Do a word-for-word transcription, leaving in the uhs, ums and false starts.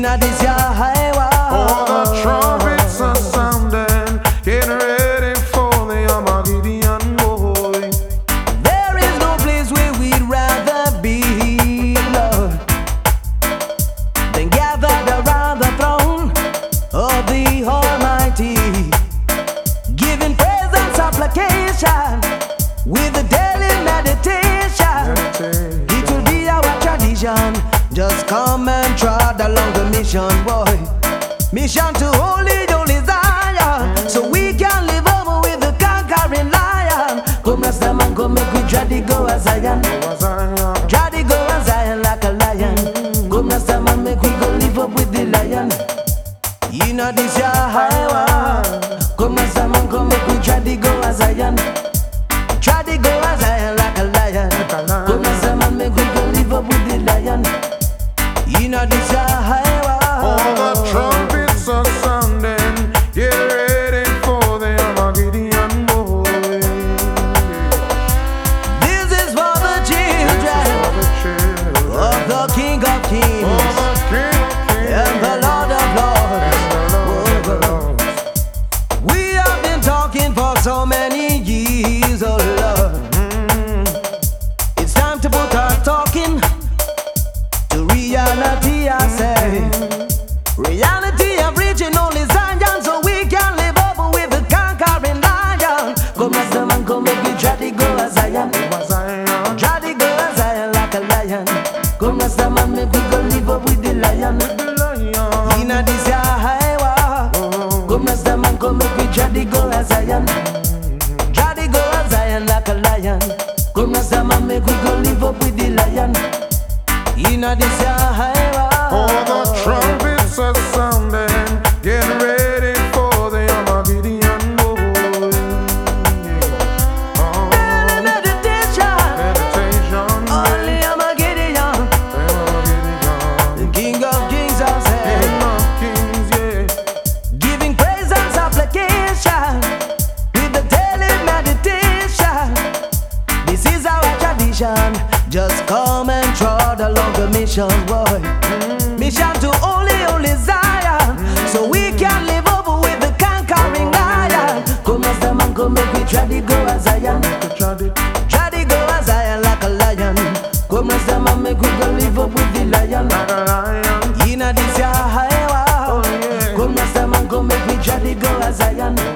Inna this ya highway. All the trumpets are sounding, getting ready for the Armageddon boy. There is no place where we'd rather be, Lord, than gathered around the throne of the Almighty, giving praise and supplication with a daily meditation. It will be our tradition. Just come and trot along the mission, boy. Mission to holy, holy Zion, so we can live over with the conquering lion. Come Rasta man, come make we try to go a Zion. Try to go a Zion like a lion. Come Rasta man, make we go live up with the lion. You know this your highway. Come Rasta man, come make we try to go a Zion. Try to go a Zion like a lion. Come Rasta man, make we go live up with the lion. You know this your highway. All the trumpets are sounding, get ready for the Armageddon boy. This is for the children of the King of Kings and the Lord of Lords. We have been talking for so many years, oh Lord. It's time to put our talking to reality, I say. Reality of reaching only Zion, so we can live over with the conquering lion. Come Rasta man, come make we try to go a Zion. Try to go a Zion like a lion. Come Rasta man, make we go live up with the lion. Inna this ya highway. Come Rasta man, come make we try to go a Zion. Try to go a Zion like a lion. Come Rasta man, make we go live up with the lion. Inna this ya highway. All the trumpets are sounding, getting ready for the Armageddon boy. Oh, meditation, meditation, only Armageddon. The King of Kings, I say. King of Kings, yeah. Giving praise and supplication with the daily meditation. This is our tradition. Just come and trot along the mission, boy. Mission to holy, holy Zion, so we can live over with the conquering lion. Come Rasta man, come make we try to go a Zion. Try to go a Zion like a lion. Come Rasta man, make we go live up with the lion. Inna this ya highway. Come Rasta man, come make we try to go a Zion.